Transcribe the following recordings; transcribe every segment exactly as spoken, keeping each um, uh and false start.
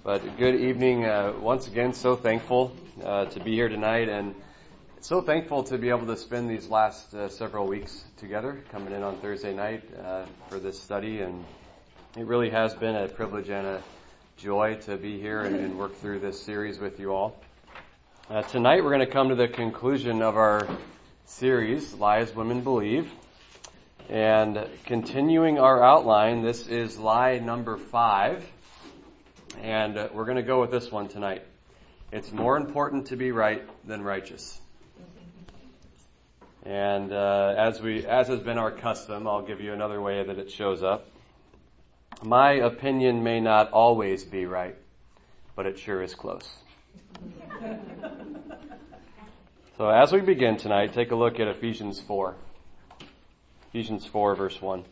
But good evening uh, once again. So thankful uh, to be here tonight, and so thankful to be able to spend these last uh, several weeks together, coming in on Thursday night uh, for this study. And it really has been a privilege and a joy to be here and, and work through this series with you all. Uh, tonight we're going to come to the conclusion of our series, Lies Women Believe. And continuing our outline, this is lie number five. And uh, we're going to go with this one tonight. It's more important to be right than righteous. And uh, as we, as has been our custom, I'll give you another way that it shows up. My opinion may not always be right, but it sure is close. So as we begin tonight, take a look at Ephesians four. Ephesians four, verse one.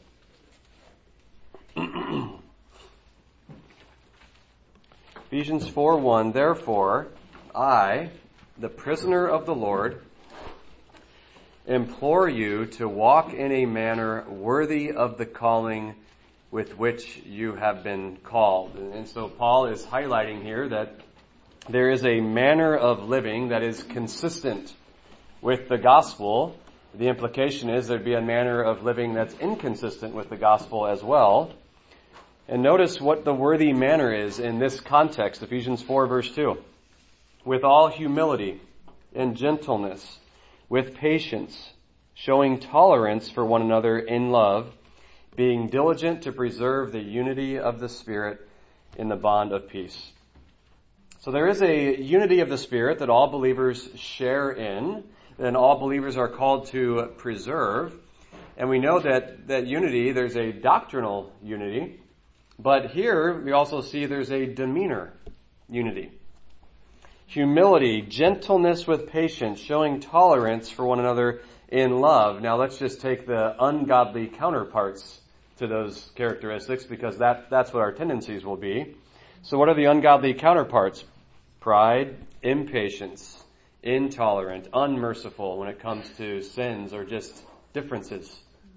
Ephesians four one, therefore, I, the prisoner of the Lord, implore you to walk in a manner worthy of the calling with which you have been called. And so Paul is highlighting here that there is a manner of living that is consistent with the gospel. The implication is there'd be a manner of living that's inconsistent with the gospel as well. And notice what the worthy manner is in this context, Ephesians four verse two. With all humility and gentleness, with patience, showing tolerance for one another in love, being diligent to preserve the unity of the Spirit in the bond of peace. So there is a unity of the Spirit that all believers share in, and all believers are called to preserve. And we know that that unity, there's a doctrinal unity. But here, we also see there's a demeanor unity. Humility, gentleness with patience, showing tolerance for one another in love. Now let's just take the ungodly counterparts to those characteristics, because that, that's what our tendencies will be. So what are the ungodly counterparts? Pride, impatience, intolerant, unmerciful when it comes to sins or just differences.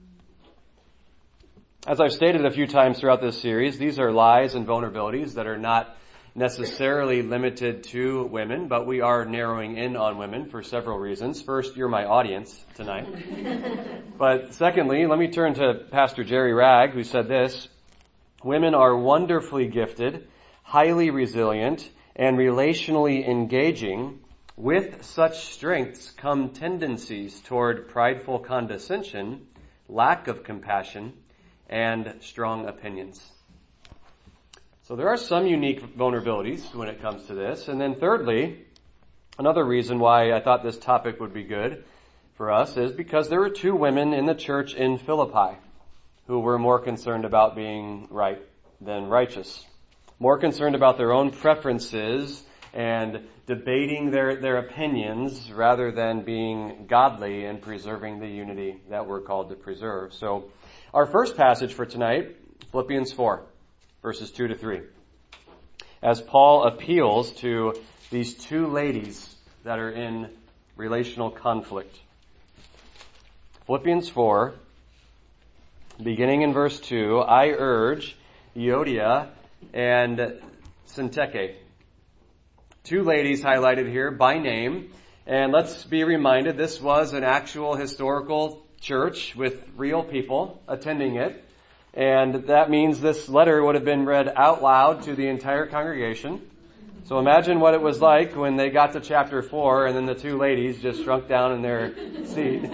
As I've stated a few times throughout this series, these are lies and vulnerabilities that are not necessarily limited to women, but we are narrowing in on women for several reasons. First, you're my audience tonight. But secondly, let me turn to Pastor Jerry Ragg, who said this: women are wonderfully gifted, highly resilient, and relationally engaging. With such strengths come tendencies toward prideful condescension, lack of compassion, and strong opinions. So there are some unique vulnerabilities when it comes to this. And then thirdly, another reason why I thought this topic would be good for us is because there were two women in the church in Philippi who were more concerned about being right than righteous, more concerned about their own preferences and debating their, their opinions rather than being godly and preserving the unity that we're called to preserve. So our first passage for tonight, Philippians four, verses two to three. As Paul appeals to these two ladies that are in relational conflict. Philippians four, beginning in verse two, I urge Euodia and Syntyche, two ladies highlighted here by name. And let's be reminded, this was an actual historical church with real people attending it. And that means this letter would have been read out loud to the entire congregation. So imagine what it was like when they got to chapter four and then the two ladies just shrunk down in their seat.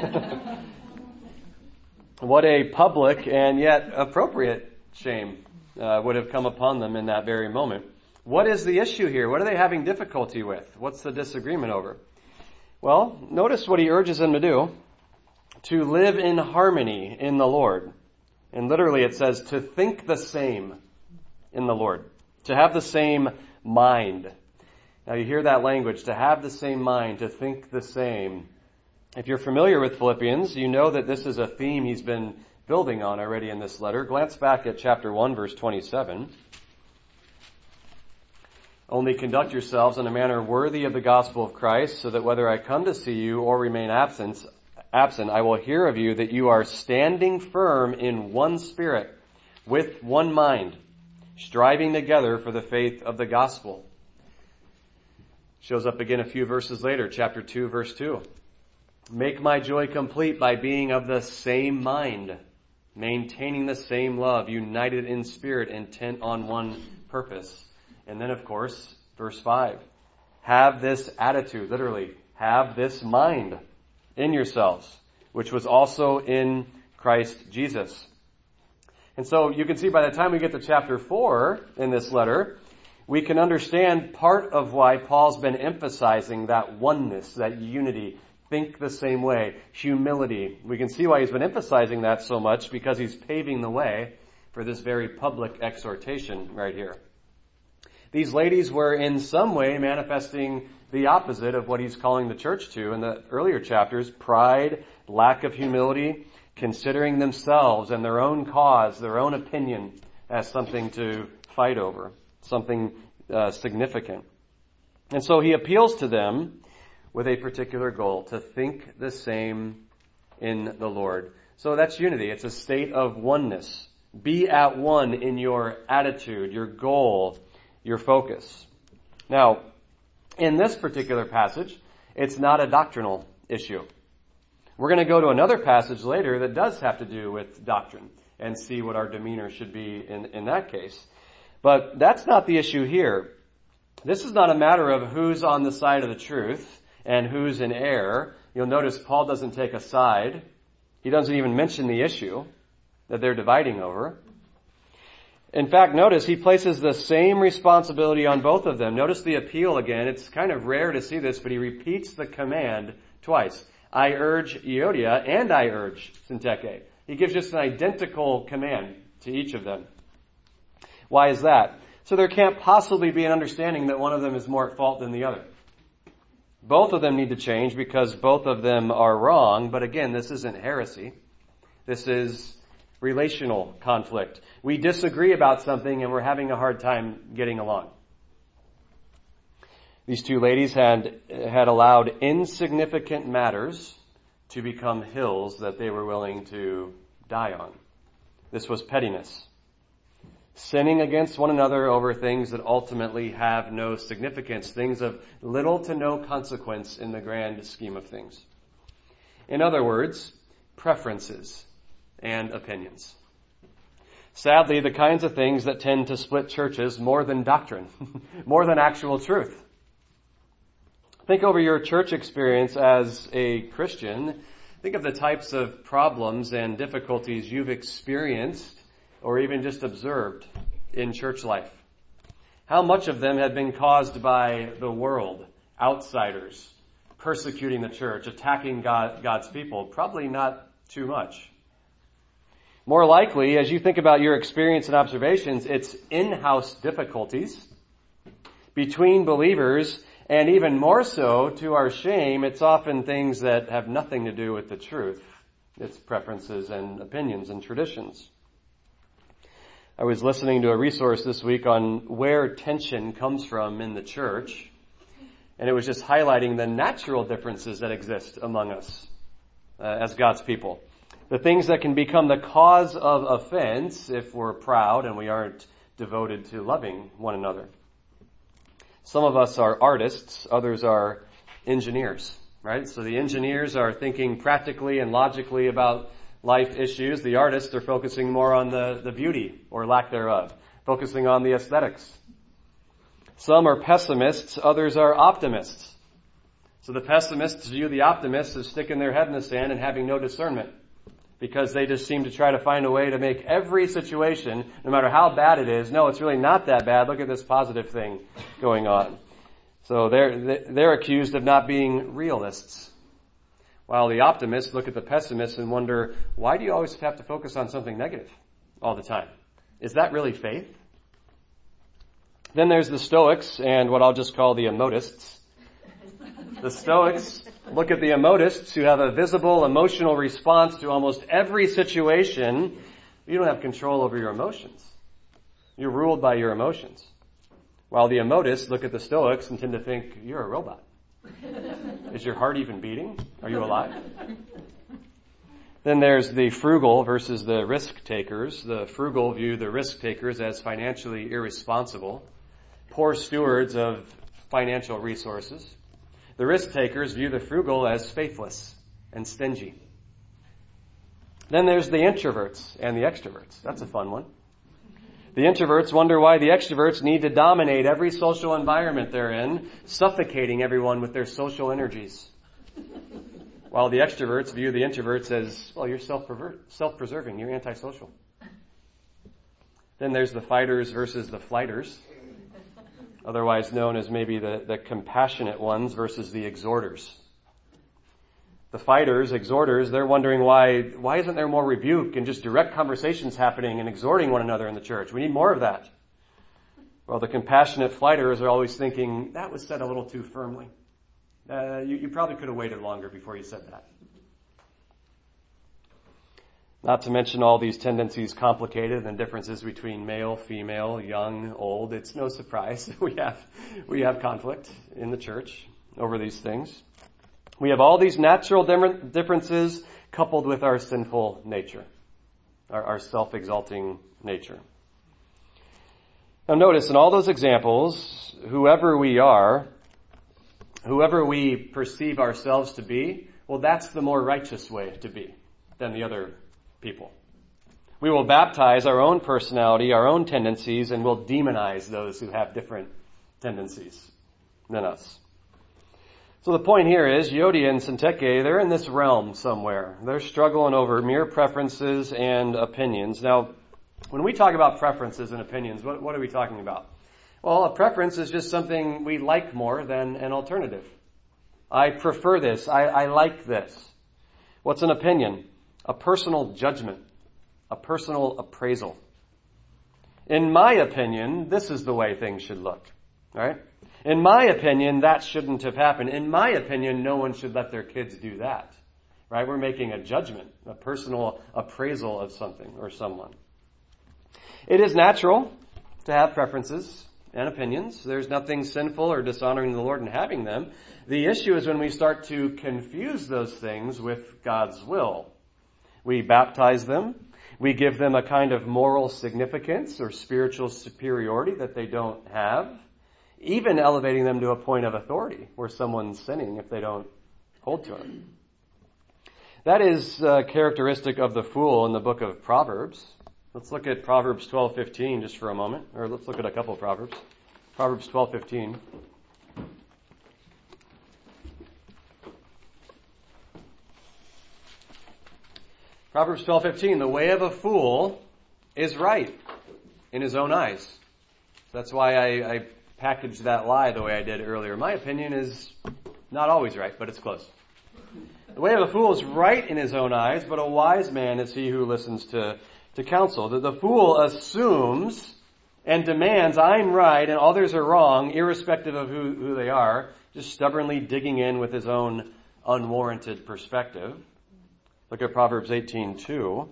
What a public and yet appropriate shame uh, would have come upon them in that very moment. What is the issue here? What are they having difficulty with? What's the disagreement over? Well, notice what he urges them to do. To live in harmony in the Lord. And literally it says to think the same in the Lord. To have the same mind. Now you hear that language, to have the same mind, to think the same. If you're familiar with Philippians, you know that this is a theme he's been building on already in this letter. Glance back at chapter one, verse twenty-seven. Only conduct yourselves in a manner worthy of the gospel of Christ, so that whether I come to see you or remain absent, absent, I will hear of you that you are standing firm in one spirit, with one mind. striving together for the faith of the gospel. Shows up again a few verses later, chapter two, verse two. Make my joy complete by being of the same mind, maintaining the same love, united in spirit, intent on one purpose. And then, of course, verse five. Have this attitude, literally, have this mind in yourselves, which was also in Christ Jesus. And so you can see by the time we get to chapter four in this letter, we can understand part of why Paul's been emphasizing that oneness, that unity, think the same way, humility. We can see why he's been emphasizing that so much, because he's paving the way for this very public exhortation right here. These ladies were in some way manifesting the opposite of what he's calling the church to in the earlier chapters: pride, lack of humility, considering themselves and their own cause, their own opinion as something to fight over, something uh, significant. And so he appeals to them with a particular goal: to think the same in the Lord. So that's unity. It's a state of oneness. Be at one in your attitude, your goal, your focus. Now, in this particular passage, it's not a doctrinal issue. We're going to go to another passage later that does have to do with doctrine and see what our demeanor should be in, in that case. But that's not the issue here. This is not a matter of who's on the side of the truth and who's in error. You'll notice Paul doesn't take a side. He doesn't even mention the issue that they're dividing over. In fact, notice he places the same responsibility on both of them. Notice the appeal again. It's kind of rare to see this, but he repeats the command twice. I urge Euodia and I urge Syntyche. He gives just an identical command to each of them. Why is that? So there can't possibly be an understanding that one of them is more at fault than the other. Both of them need to change because both of them are wrong. But again, this isn't heresy. This is relational conflict. We disagree about something and we're having a hard time getting along. These two ladies had had allowed insignificant matters to become hills that they were willing to die on. This was pettiness. Sinning against one another over things that ultimately have no significance, things of little to no consequence in the grand scheme of things. In other words, preferences and opinions. Sadly, the kinds of things that tend to split churches more than doctrine, more than actual truth. Think over your church experience as a Christian. Think of the types of problems and difficulties you've experienced or even just observed in church life. How much of them have been caused by the world, outsiders, persecuting the church, attacking God, God's people? Probably not too much. More likely, as you think about your experience and observations, it's in-house difficulties between believers, and even more so, to our shame, it's often things that have nothing to do with the truth. It's preferences and opinions and traditions. I was listening to a resource this week on where tension comes from in the church, and it was just highlighting the natural differences that exist among us uh, as God's people. The things that can become the cause of offense if we're proud and we aren't devoted to loving one another. Some of us are artists, others are engineers, right? So the engineers are thinking practically and logically about life issues. The artists are focusing more on the, the beauty or lack thereof, focusing on the aesthetics. Some are pessimists, others are optimists. So the pessimists view the optimists as sticking their head in the sand and having no discernment, because they just seem to try to find a way to make every situation, no matter how bad it is, no, it's really not that bad. Look at this positive thing going on. So they're, they're accused of not being realists. While the optimists look at the pessimists and wonder, why do you always have to focus on something negative all the time? Is that really faith? Then there's the Stoics and what I'll just call the emotists. The Stoics look at the emotists who have a visible emotional response to almost every situation. You don't have control over your emotions. You're ruled by your emotions. While the emotists look at the Stoics and tend to think, you're a robot. Is your heart even beating? Are you alive? Then there's the frugal versus the risk takers. The frugal view the risk takers as financially irresponsible, poor stewards of financial resources. The risk takers view the frugal as faithless and stingy. Then there's the introverts and the extroverts. That's a fun one. The introverts wonder why the extroverts need to dominate every social environment they're in, suffocating everyone with their social energies. While the extroverts view the introverts as, well, you're self-preserving, you're antisocial. Then there's the fighters versus the flighters, otherwise known as maybe the, the compassionate ones versus the exhorters. The fighters, exhorters, they're wondering why, why isn't there more rebuke and just direct conversations happening and exhorting one another in the church? We need more of that. Well, the compassionate flighters are always thinking, that was said a little too firmly. Uh, you, you probably could have waited longer before you said that. Not to mention all these tendencies complicated and differences between male, female, young, old. It's no surprise we have we have conflict in the church over these things. We have all these natural differences coupled with our sinful nature, our, our self-exalting nature. Now notice in all those examples, whoever we are, whoever we perceive ourselves to be, well, that's the more righteous way to be than the other people. We will baptize our own personality, our own tendencies, and we'll demonize those who have different tendencies than us. So the point here is, Euodia and Syntyche, they're in this realm somewhere. They're struggling over mere preferences and opinions. Now, when we talk about preferences and opinions, what, what are we talking about? Well, a preference is just something we like more than an alternative. I prefer this. I, I like this. What's an opinion? A personal judgment, a personal appraisal. In my opinion, this is the way things should look. All right? In my opinion, that shouldn't have happened. In my opinion, no one should let their kids do that. Right? We're making a judgment, a personal appraisal of something or someone. It is natural to have preferences and opinions. There's nothing sinful or dishonoring to the Lord in having them. The issue is when we start to confuse those things with God's will. We baptize them. We give them a kind of moral significance or spiritual superiority that they don't have, even elevating them to a point of authority where someone's sinning if they don't hold to it. That is uh, characteristic of the fool in the book of Proverbs. Let's look at Proverbs twelve fifteen just for a moment, or let's look at a couple of Proverbs. Proverbs twelve fifteen. Proverbs twelve fifteen, the way of a fool is right in his own eyes. That's why I, I packaged that lie the way I did earlier. My opinion is not always right, but it's close. The way of a fool is right in his own eyes, but a wise man is he who listens to, to counsel. The, the fool assumes and demands I'm right and others are wrong, irrespective of who, who they are, just stubbornly digging in with his own unwarranted perspective. Look at Proverbs eighteen two.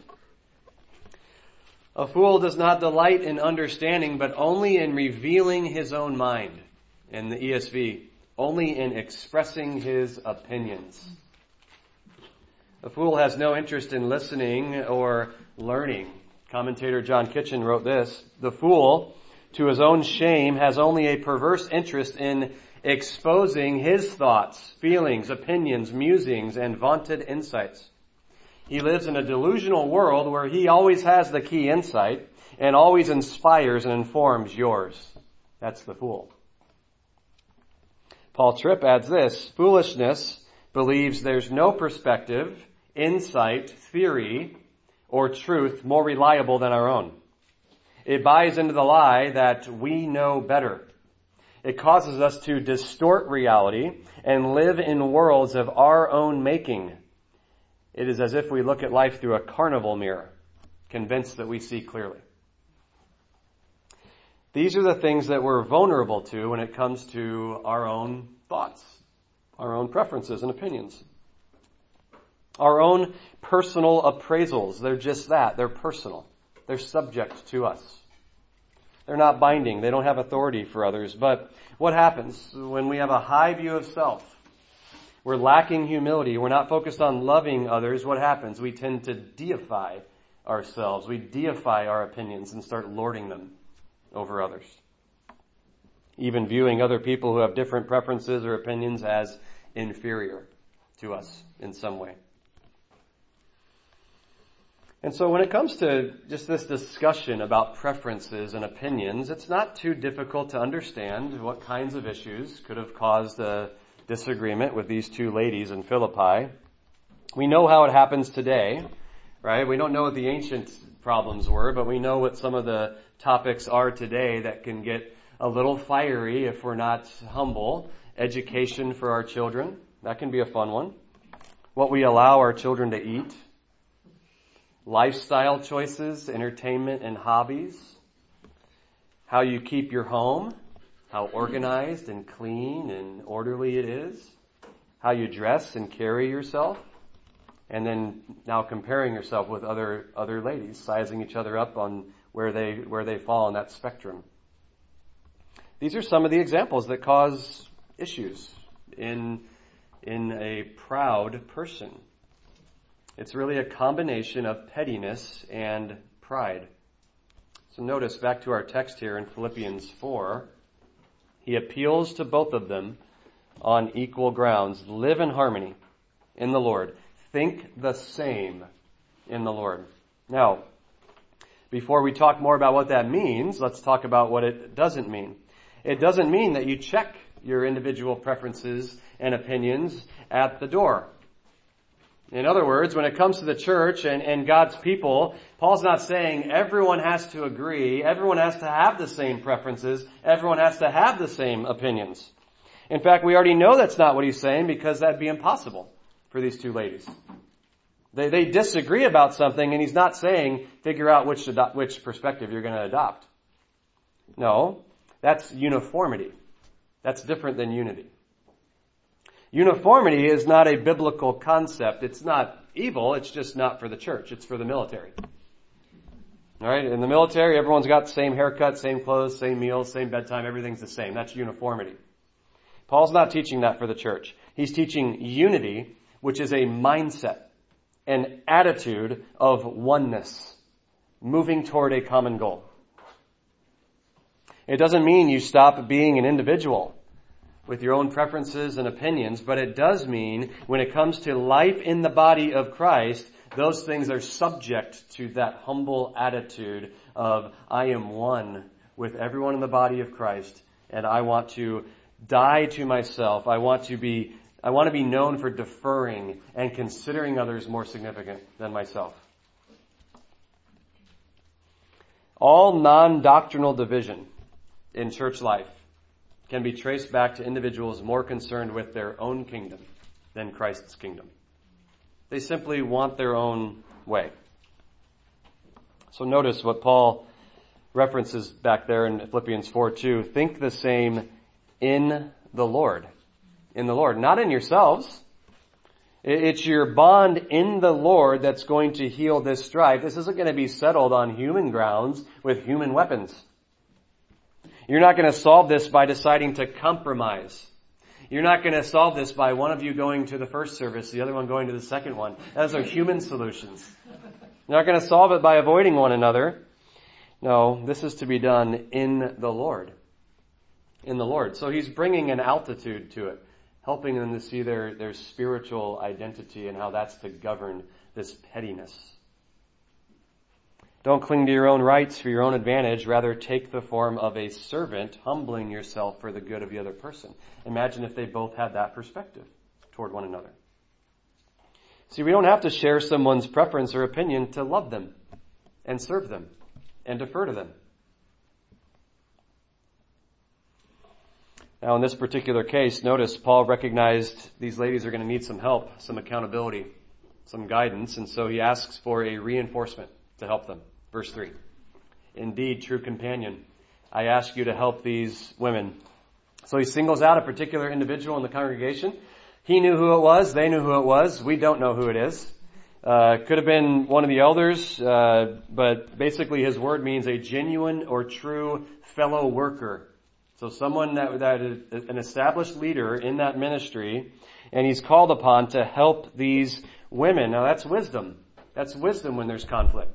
A fool does not delight in understanding, but only in revealing his own mind. In the E S V, only in expressing his opinions. A fool has no interest in listening or learning. Commentator John Kitchen wrote this: the fool, to his own shame, has only a perverse interest in exposing his thoughts, feelings, opinions, musings, and vaunted insights. He lives in a delusional world where he always has the key insight and always inspires and informs yours. That's the fool. Paul Tripp adds this: foolishness believes there's no perspective, insight, theory, or truth more reliable than our own. It buys into the lie that we know better. It causes us to distort reality and live in worlds of our own making. It is as if we look at life through a carnival mirror, convinced that we see clearly. These are the things that we're vulnerable to when it comes to our own thoughts, our own preferences and opinions. Our own personal appraisals, they're just that. They're personal. They're subject to us. They're not binding. They don't have authority for others. But what happens when we have a high view of self? we're lacking humility, we're not focused on loving others, what happens? We tend to deify ourselves. We deify our opinions and start lording them over others. Even viewing other people who have different preferences or opinions as inferior to us in some way. And so when it comes to just this discussion about preferences and opinions, it's not too difficult to understand what kinds of issues could have caused a disagreement with these two ladies in Philippi. We know how it happens today, right? We don't know what the ancient problems were, but we know what some of the topics are today that can get a little fiery if we're not humble. Education for our children, that can be a fun one. What we allow our children to eat. Lifestyle choices, entertainment and hobbies. How you keep your home. How organized and clean and orderly it is. How you dress and carry yourself. And then now comparing yourself with other other ladies, sizing each other up on where they where they fall on that spectrum. These are some of the examples that cause issues in in a proud person. It's really a combination of pettiness and pride. So notice back to our text here in Philippians four. He appeals to both of them on equal grounds. Live in harmony in the Lord. Think the same in the Lord. Now, before we talk more about what that means, let's talk about what it doesn't mean. It doesn't mean that you check your individual preferences and opinions at the door. In other words, when it comes to the church and, and God's people, Paul's not saying everyone has to agree, everyone has to have the same preferences, everyone has to have the same opinions. In fact, we already know that's not what he's saying because that'd be impossible for these two ladies. They, they disagree about something and he's not saying figure out which, which perspective you're going to adopt. No, that's uniformity. That's different than unity. Uniformity is not a biblical concept. It's not evil. It's just not for the church. It's for the military. All right. In the military, everyone's got the same haircut, same clothes, same meals, same bedtime. Everything's the same. That's uniformity. Paul's not teaching that for the church. He's teaching unity, which is a mindset, an attitude of oneness, moving toward a common goal. It doesn't mean you stop being an individual with your own preferences and opinions, but it does mean when it comes to life in the body of Christ, those things are subject to that humble attitude of I am one with everyone in the body of Christ, and I want to die to myself. I want to be I want to be known for deferring and considering others more significant than myself. All non-doctrinal division in church life can be traced back to individuals more concerned with their own kingdom than Christ's kingdom. They simply want their own way. So notice what Paul references back there in Philippians four two. Think the same in the Lord. In the Lord, not in yourselves. It's your bond in the Lord that's going to heal this strife. This isn't going to be settled on human grounds with human weapons. You're not going to solve this by deciding to compromise. You're not going to solve this by one of you going to the first service, the other one going to the second one. Those are human solutions. You're not going to solve it by avoiding one another. No, this is to be done in the Lord. In the Lord. So he's bringing an altitude to it, helping them to see their, their spiritual identity and how that's to govern this pettiness. Don't cling to your own rights for your own advantage. Rather, take the form of a servant, humbling yourself for the good of the other person. Imagine if they both had that perspective toward one another. See, we don't have to share someone's preference or opinion to love them and serve them and defer to them. Now, in this particular case, notice Paul recognized these ladies are going to need some help, some accountability, some guidance, and so he asks for a reinforcement to help them. Verse three. Indeed, true companion, I ask you to help these women. So he singles out a particular individual in the congregation. He knew who it was. They knew who it was. We don't know who it is. Uh, could have been one of the elders, uh, but basically his word means a genuine or true fellow worker So someone that, that is an established leader in that ministry, and he's called upon to help these women. Now that's wisdom. That's wisdom when there's conflict.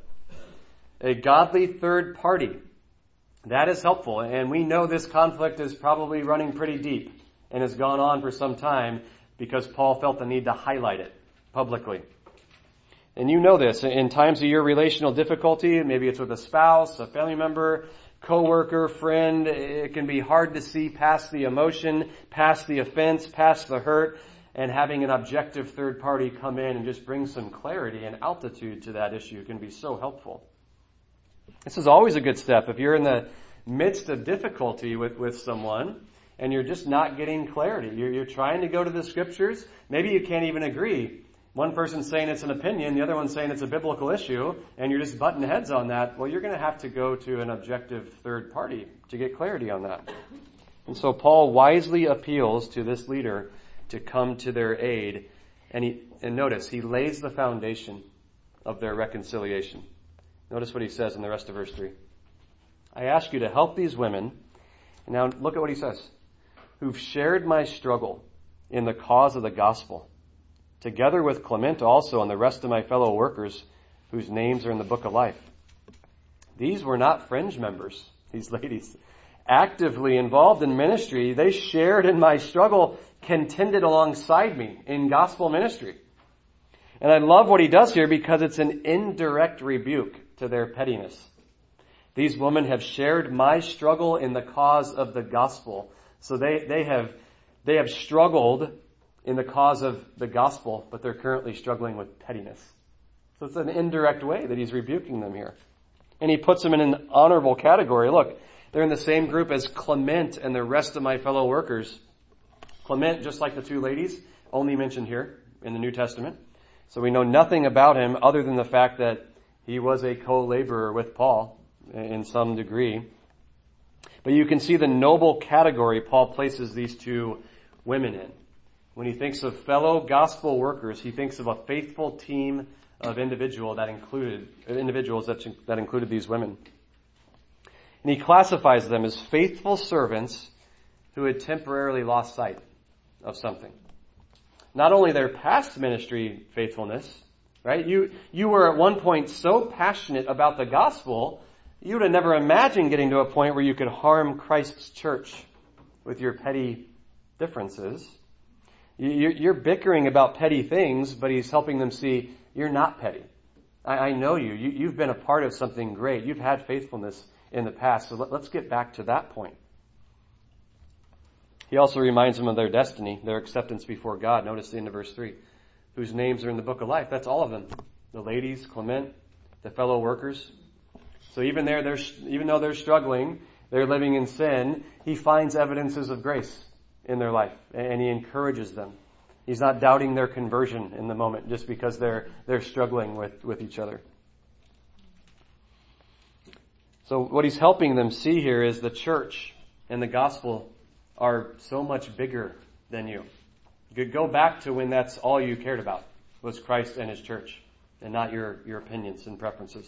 A godly third party. That is helpful. And we know this conflict is probably running pretty deep and has gone on for some time because Paul felt the need to highlight it publicly. And you know this, in times of your relational difficulty, maybe it's with a spouse, a family member, coworker, friend, it can be hard to see past the emotion, past the offense, past the hurt, and having an objective third party come in and just bring some clarity and altitude to that issue can be so helpful. This is always a good step. If you're in the midst of difficulty with, with someone and you're just not getting clarity, you're, you're trying to go to the scriptures, maybe you can't even agree. One person's saying it's an opinion, the other one's saying it's a biblical issue, and you're just butting heads on that. Well, you're going to have to go to an objective third party to get clarity on that. And so Paul wisely appeals to this leader to come to their aid. And he, and notice, he lays the foundation of their reconciliation. Notice what he says in the rest of verse three. I ask you to help these women. And now look at what he says. Who've shared my struggle in the cause of the gospel, together with Clement also and the rest of my fellow workers whose names are in the book of life. These were not fringe members, these ladies. Actively involved in ministry, they shared in my struggle, contended alongside me in gospel ministry. And I love what he does here because it's an indirect rebuke to their pettiness. These women have shared my struggle in the cause of the gospel. So they, they have, they have struggled in the cause of the gospel, but they're currently struggling with pettiness. So it's an indirect way that he's rebuking them here. And he puts them in an honorable category. Look, they're in the same group as Clement and the rest of my fellow workers. Clement, just like the two ladies, only mentioned here in the New Testament. So we know nothing about him other than the fact that he was a co-laborer with Paul in some degree. But you can see the noble category Paul places these two women in. When he thinks of fellow gospel workers, he thinks of a faithful team of individual that included individuals that, that included these women. And he classifies them as faithful servants who had temporarily lost sight of something. Not only their past ministry faithfulness, right? You, you were at one point so passionate about the gospel, you would have never imagined getting to a point where you could harm Christ's church with your petty differences. You're bickering about petty things, but he's helping them see you're not petty. I know you. You've been a part of something great. You've had faithfulness in the past. So let's get back to that point. He also reminds them of their destiny, their acceptance before God. Notice the end of verse three. Whose names are in the book of life. That's all of them. The ladies, Clement, the fellow workers. So even there, they're, even though they're struggling, they're living in sin, he finds evidences of grace in their life, and he encourages them. He's not doubting their conversion in the moment just because they're they're struggling with, with each other. So what he's helping them see here is the church and the gospel are so much bigger than you. You could go back to when that's all you cared about was Christ and his church and not your, your opinions and preferences.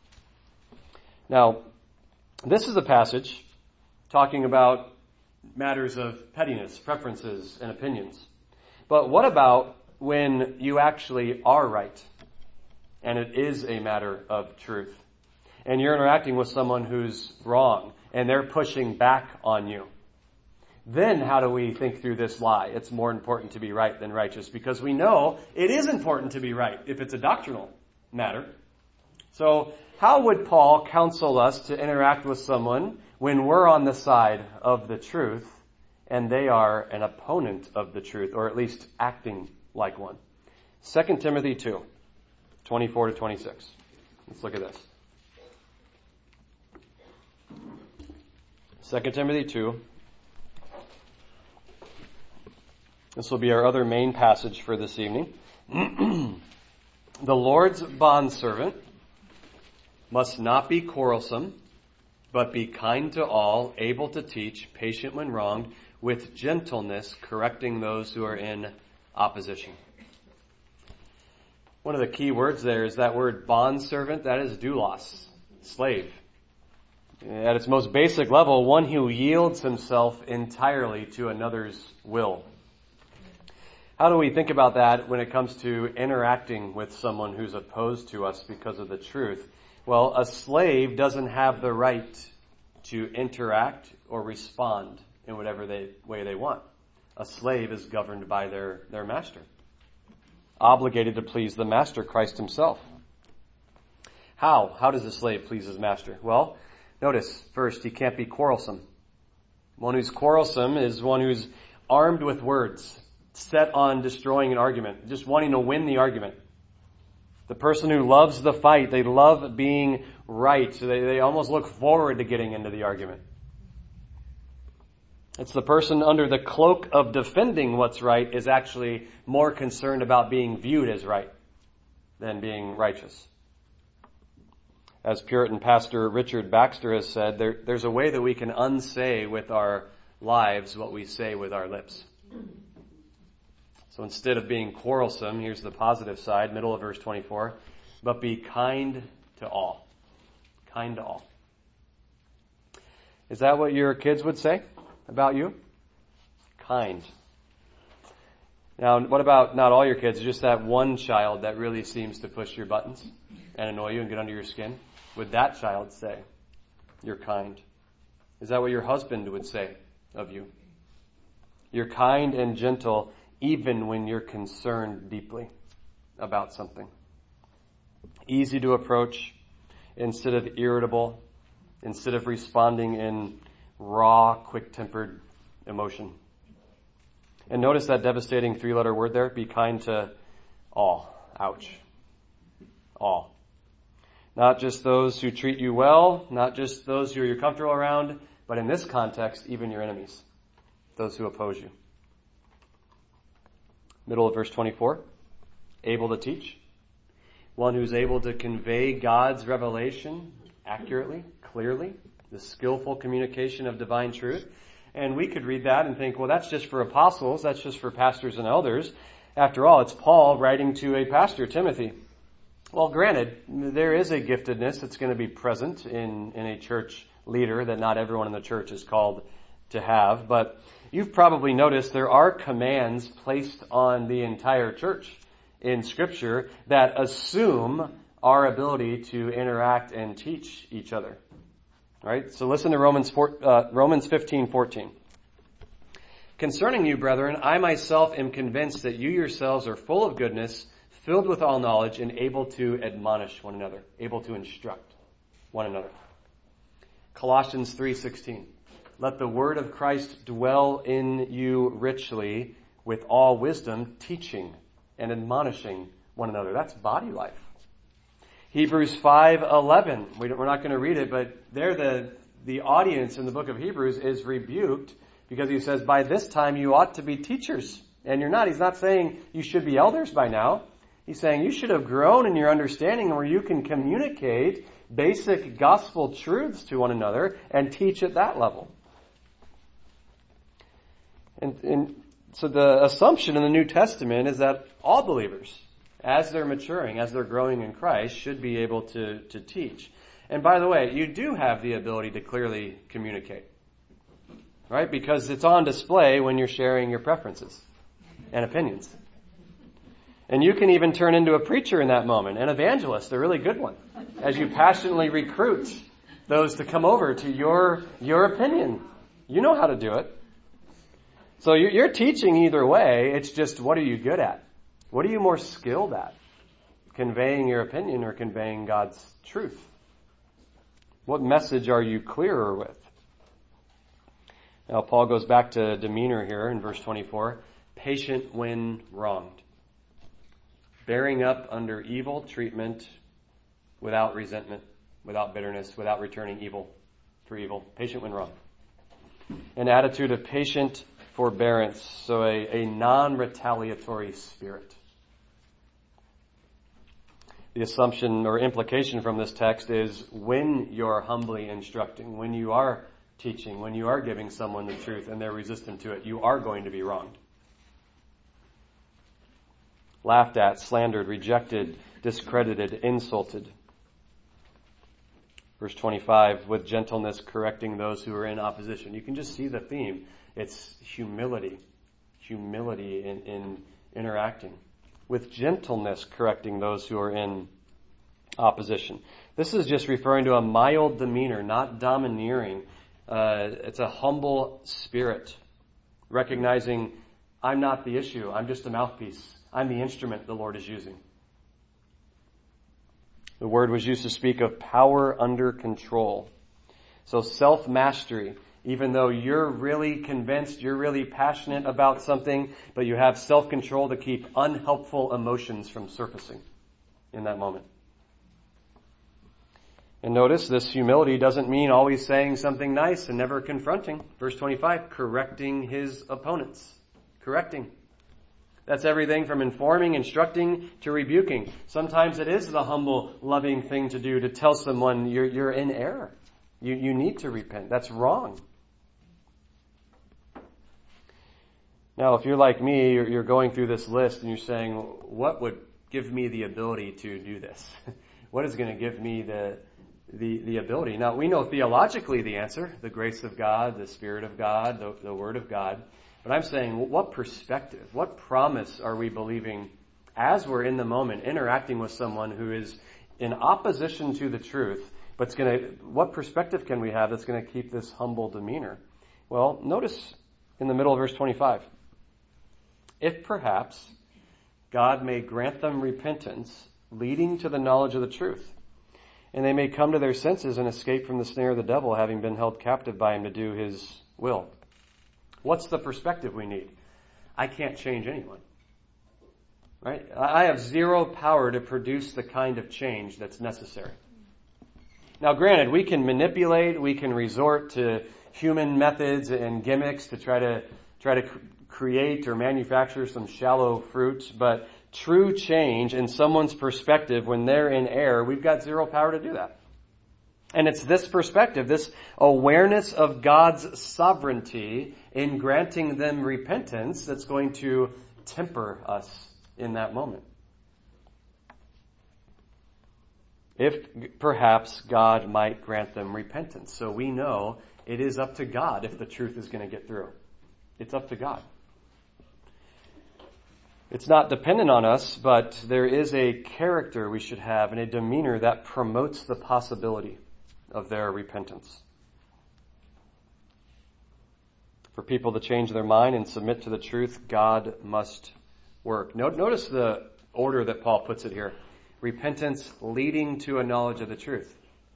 Now, this is a passage talking about matters of pettiness, preferences, and opinions. But what about when you actually are right and it is a matter of truth and you're interacting with someone who's wrong and they're pushing back on you? Then how do we think through this lie? It's more important to be right than righteous, because we know it is important to be right if it's a doctrinal matter. So how would Paul counsel us to interact with someone when we're on the side of the truth and they are an opponent of the truth, or at least acting like one? Second Timothy two, twenty-four to twenty-six. Let's look at this. Second Timothy two. This will be our other main passage for this evening. The Lord's bondservant must not be quarrelsome, but be kind to all, able to teach, patient when wronged, with gentleness correcting those who are in opposition. One of the key words there is that word bondservant. That is doulos, slave. At its most basic level, one who yields himself entirely to another's will. How do we think about that when it comes to interacting with someone who's opposed to us because of the truth? Well, a slave doesn't have the right to interact or respond in whatever they, way they want. A slave is governed by their, their master, obligated to please the master, Christ himself. How? How does a slave please his master? Well, notice, first, he can't be quarrelsome. One who's quarrelsome is one who's armed with words, set on destroying an argument, just wanting to win the argument. The person who loves the fight, they love being right. So they, they almost look forward to getting into the argument. It's the person under the cloak of defending what's right is actually more concerned about being viewed as right than being righteous. As Puritan pastor Richard Baxter has said, there, there's a way that we can unsay with our lives what we say with our lips. So instead of being quarrelsome, here's the positive side, middle of verse twenty-four, but be kind to all. Kind to all. Is that what your kids would say about you? Kind. Now, what about not all your kids, just that one child that really seems to push your buttons and annoy you and get under your skin? Would that child say, you're kind? Is that what your husband would say of you? You're kind and gentle even when you're concerned deeply about something. Easy to approach instead of irritable, instead of responding in raw, quick-tempered emotion. And notice that devastating three-letter word there, be kind to all. Ouch. All. Not just those who treat you well, not just those who you're comfortable around, but in this context, even your enemies, those who oppose you. Middle of verse twenty-four, able to teach. One who's able to convey God's revelation accurately, clearly, the skillful communication of divine truth. And we could read that and think, well, that's just for apostles, that's just for pastors and elders. After all, it's Paul writing to a pastor, Timothy. Well, granted, there is a giftedness that's going to be present in, in a church leader that not everyone in the church is called to have, but you've probably noticed there are commands placed on the entire church in Scripture that assume our ability to interact and teach each other. Right? So listen to Romans four, uh, Romans fifteen fourteen. Concerning you, brethren, I myself am convinced that you yourselves are full of goodness, filled with all knowledge, and able to admonish one another, able to instruct one another. Colossians three sixteen. Let the word of Christ dwell in you richly with all wisdom, teaching and admonishing one another. That's body life. Hebrews five eleven. We're not going to read it, but there the, the audience in the book of Hebrews is rebuked because he says, by this time you ought to be teachers. And you're not. He's not saying you should be elders by now. He's saying you should have grown in your understanding where you can communicate basic gospel truths to one another and teach at that level. And, and so the assumption in the New Testament is that all believers, as they're maturing, as they're growing in Christ, should be able to, to teach. And by the way, you do have the ability to clearly communicate, right? Because it's on display when you're sharing your preferences and opinions. And you can even turn into a preacher in that moment, an evangelist, a really good one, as you passionately recruit those to come over to your, your opinion. You know how to do it. So you're teaching either way. It's just, what are you good at? What are you more skilled at? Conveying your opinion or conveying God's truth? What message are you clearer with? Now, Paul goes back to demeanor here in verse twenty-four. Patient when wronged. Bearing up under evil treatment without resentment, without bitterness, without returning evil for evil. Patient when wronged. An attitude of patient forbearance, so a, a non-retaliatory spirit. The assumption or implication from this text is when you're humbly instructing, when you are teaching, when you are giving someone the truth and they're resistant to it, you are going to be wronged. Laughed at, slandered, rejected, discredited, insulted. Verse twenty-five, with gentleness correcting those who are in opposition. You can just see the theme. It's humility. Humility in, in interacting. With gentleness correcting those who are in opposition. This is just referring to a mild demeanor, not domineering. Uh, it's a humble spirit. Recognizing, I'm not the issue. I'm just a mouthpiece. I'm the instrument the Lord is using. The word was used to speak of power under control. So self-mastery, even though you're really convinced, you're really passionate about something, but you have self-control to keep unhelpful emotions from surfacing in that moment. And notice this humility doesn't mean always saying something nice and never confronting. Verse twenty-five, correcting his opponents. Correcting. That's everything from informing, instructing, to rebuking. Sometimes it is the humble, loving thing to do to tell someone you're, you're in error. You, you need to repent. That's wrong. Now, if you're like me, you're, you're going through this list and you're saying, what would give me the ability to do this? What is going to give me the, the, the ability? Now, we know theologically the answer, the grace of God, the Spirit of God, the, the Word of God. But I'm saying, what perspective, what promise are we believing as we're in the moment interacting with someone who is in opposition to the truth, but it's going to, what perspective can we have that's going to keep this humble demeanor? Well, notice in the middle of verse twenty-five, if perhaps God may grant them repentance leading to the knowledge of the truth, and they may come to their senses and escape from the snare of the devil, having been held captive by him to do his will. What's the perspective we need? I can't change anyone. Right? I have zero power to produce the kind of change that's necessary. Now, granted, we can manipulate, we can resort to human methods and gimmicks to try to try to create or manufacture some shallow fruit, but true change in someone's perspective when they're in error, we've got zero power to do that. And it's this perspective, this awareness of God's sovereignty in granting them repentance that's going to temper us in that moment. If perhaps God might grant them repentance. So we know it is up to God if the truth is going to get through. It's up to God. It's not dependent on us, but there is a character we should have and a demeanor that promotes the possibility of their repentance. For people to change their mind and submit to the truth, God must work. Notice the order that Paul puts it here. Repentance leading to a knowledge of the truth.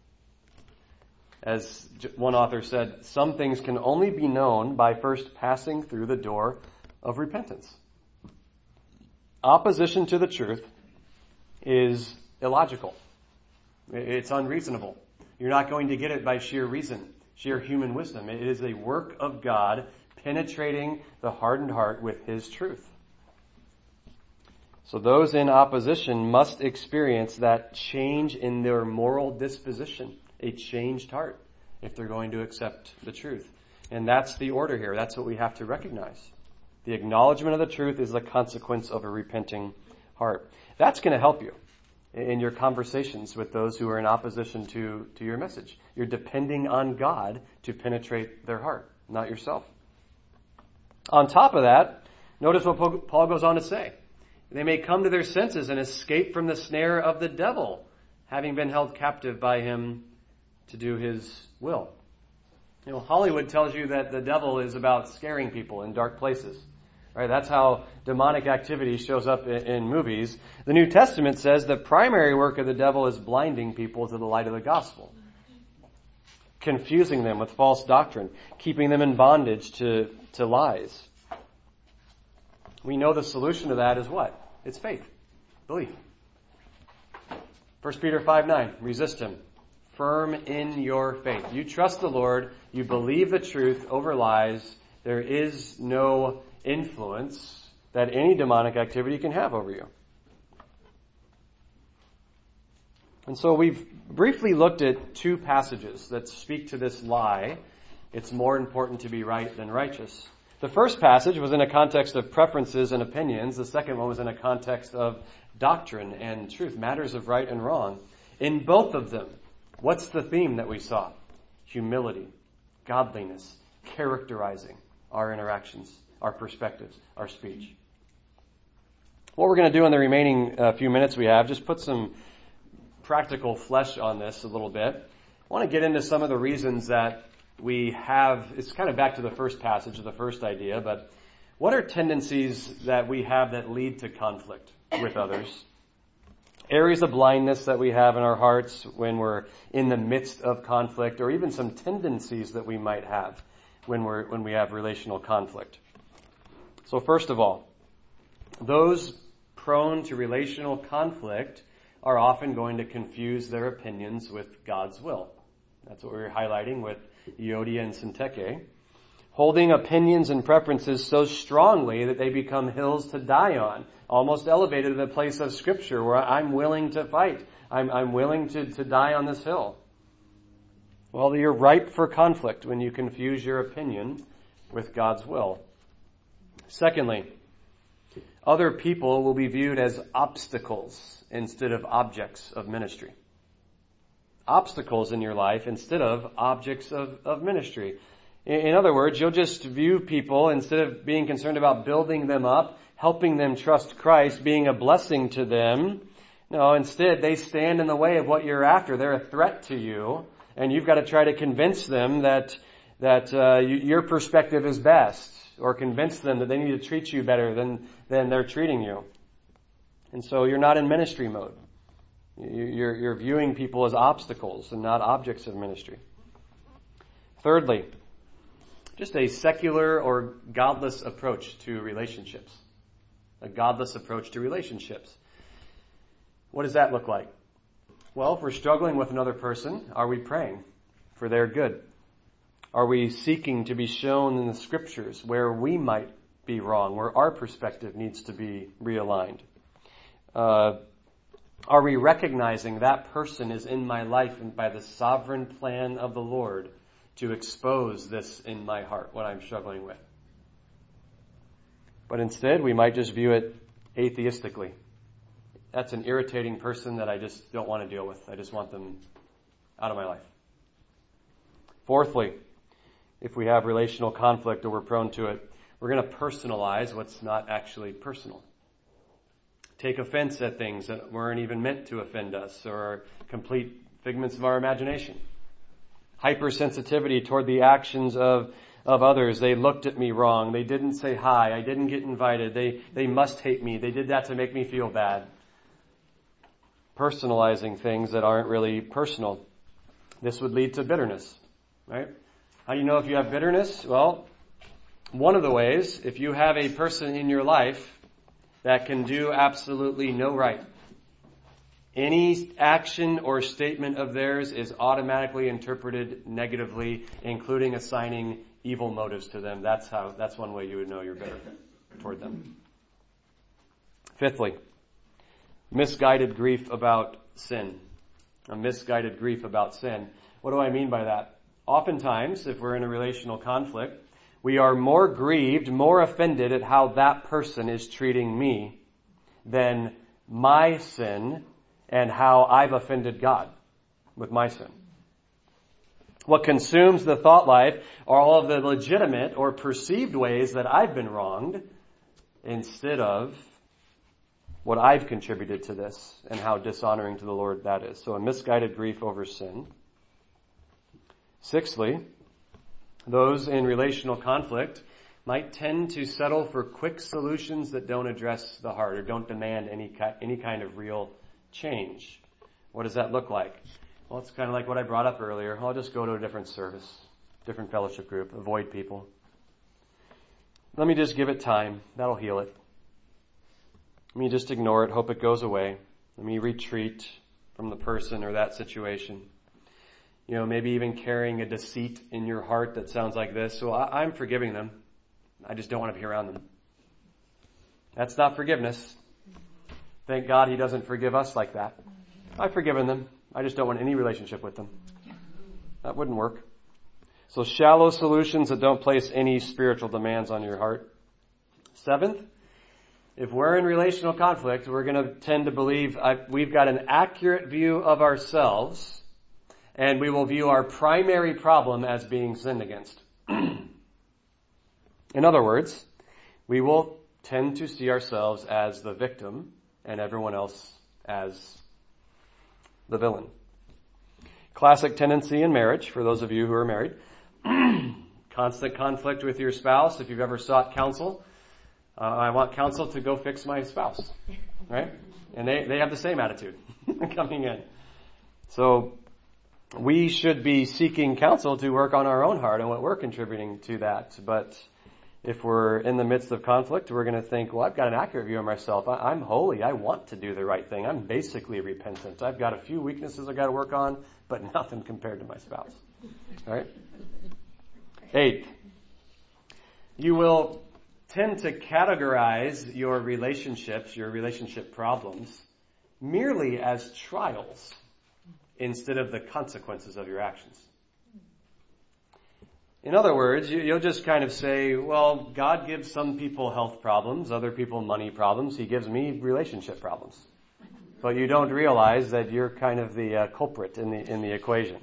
As one author said, some things can only be known by first passing through the door of repentance. Opposition to the truth is illogical. It's unreasonable. You're not going to get it by sheer reason, sheer human wisdom. It is a work of God penetrating the hardened heart with His truth. So those in opposition must experience that change in their moral disposition, a changed heart, if they're going to accept the truth. And that's the order here. That's what we have to recognize. The acknowledgement of the truth is the consequence of a repenting heart. That's going to help you in your conversations with those who are in opposition to, to your message. You're depending on God to penetrate their heart, not yourself. On top of that, notice what Paul goes on to say. They may come to their senses and escape from the snare of the devil, having been held captive by him to do his will. You know, Hollywood tells you that the devil is about scaring people in dark places. Right? That's how demonic activity shows up in, in movies. The New Testament says the primary work of the devil is blinding people to the light of the gospel, confusing them with false doctrine, keeping them in bondage to, to lies. We know the solution to that is what? It's faith, belief. First Peter five nine, resist him. Firm in your faith. You trust the Lord. You believe the truth over lies. There is no influence that any demonic activity can have over you. And so we've briefly looked at two passages that speak to this lie. It's more important to be right than righteous. The first passage was in a context of preferences and opinions. The second one was in a context of doctrine and truth, matters of right and wrong. In both of them, What's the theme that we saw? Humility, godliness, characterizing our interactions, our perspectives, our speech. What we're going to do in the remaining uh, few minutes we have, just put some practical flesh on this a little bit. I want to get into some of the reasons that we have, it's kind of back to the first passage of the first idea, but what are tendencies that we have that lead to conflict with others? Areas of blindness that we have in our hearts when we're in the midst of conflict, or even some tendencies that we might have when we're when we have relational conflict. So first of all, those prone to relational conflict are often going to confuse their opinions with God's will. That's what we were highlighting with Euodia and Syntyche. Holding opinions and preferences so strongly that they become hills to die on, almost elevated to the place of Scripture where I'm willing to fight. I'm, I'm willing to, to die on this hill. Well, you're ripe for conflict when you confuse your opinion with God's will. Secondly, other people will be viewed as obstacles instead of objects of ministry. Obstacles in your life instead of objects of, of ministry. In other words, you'll just view people, instead of being concerned about building them up, helping them trust Christ, being a blessing to them. No, instead, they stand in the way of what you're after. They're a threat to you, and you've got to try to convince them that that uh, you, your perspective is best, or convince them that they need to treat you better than, than they're treating you. And so you're not in ministry mode. You're, you're viewing people as obstacles and not objects of ministry. Thirdly, just a secular or godless approach to relationships. A godless approach to relationships. What does that look like? Well, if we're struggling with another person, are we praying for their good? Are we seeking to be shown in the Scriptures where we might be wrong, where our perspective needs to be realigned? Uh, are we recognizing that person is in my life and by the sovereign plan of the Lord to expose this in my heart, what I'm struggling with? But instead, we might just view it atheistically. That's an irritating person that I just don't want to deal with. I just want them out of my life. Fourthly, if we have relational conflict or we're prone to it, we're going to personalize what's not actually personal. Take offense at things that weren't even meant to offend us or are complete figments of our imagination. Hypersensitivity toward the actions of, of others. They looked at me wrong. They didn't say hi. I didn't get invited. They, they must hate me. They did that to make me feel bad. Personalizing things that aren't really personal. This would lead to bitterness, right? How do you know if you have bitterness? Well, one of the ways, if you have a person in your life that can do absolutely no right, any action or statement of theirs is automatically interpreted negatively, including assigning evil motives to them. That's how, that's one way you would know you're bitter toward them. Fifthly, misguided grief about sin. A misguided grief about sin. What do I mean by that? Oftentimes, if we're in a relational conflict, we are more grieved, more offended at how that person is treating me than my sin and how I've offended God with my sin. What consumes the thought life are all of the legitimate or perceived ways that I've been wronged instead of what I've contributed to this and how dishonoring to the Lord that is. So a misguided grief over sin. Sixthly, those in relational conflict might tend to settle for quick solutions that don't address the heart or don't demand any ki- any kind of real change. What does that look like? Well, it's kind of like what I brought up earlier. I'll just go to a different service, different fellowship group, avoid people. Let me just give it time. That'll heal it. Let me just ignore it, hope it goes away. Let me retreat from the person or that situation. You know, maybe even carrying a deceit in your heart that sounds like this. So I, I'm forgiving them. I just don't want to be around them. That's not forgiveness. Thank God He doesn't forgive us like that. I've forgiven them. I just don't want any relationship with them. That wouldn't work. So shallow solutions that don't place any spiritual demands on your heart. Seventh, if we're in relational conflict, we're going to tend to believe I've, we've got an accurate view of ourselves And we will view our primary problem as being sinned against. In other words, we will tend to see ourselves as the victim and everyone else as the villain. Classic tendency in marriage, for those of you who are married. Constant conflict with your spouse. If you've ever sought counsel, uh, I want counsel to go fix my spouse. Right? And they, they have the same attitude coming in. So we should be seeking counsel to work on our own heart and what we're contributing to that. But if we're in the midst of conflict, we're going to think, well, I've got an accurate view of myself. I, I'm holy. I want to do the right thing. I'm basically repentant. I've got a few weaknesses I've got to work on, but nothing compared to my spouse. All right? Eighth, you will tend to categorize your relationships, your relationship problems, merely as trials instead of the consequences of your actions. In other words, you, you'll just kind of say, well, God gives some people health problems, other people money problems. He gives me relationship problems. But you don't realize that you're kind of the uh, culprit in the in the equation.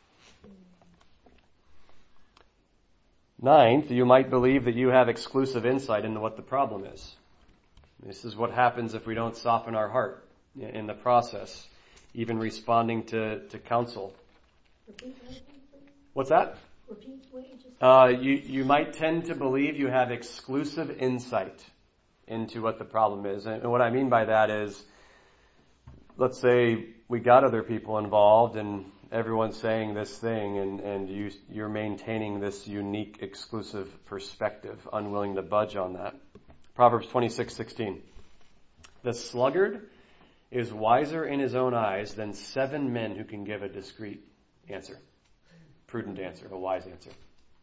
Ninth, you might believe that you have exclusive insight into what the problem is. This is what happens if we don't soften our heart in the process, even responding to, to counsel. What's that? Repeat what you just said. Uh, you, you might tend to believe you have exclusive insight into what the problem is. And what I mean by that is, let's say we got other people involved and everyone's saying this thing and, and you, you're maintaining this unique, exclusive perspective, unwilling to budge on that. Proverbs twenty-six sixteen. The sluggard is wiser in his own eyes than seven men who can give a discreet answer. Prudent answer, a wise answer.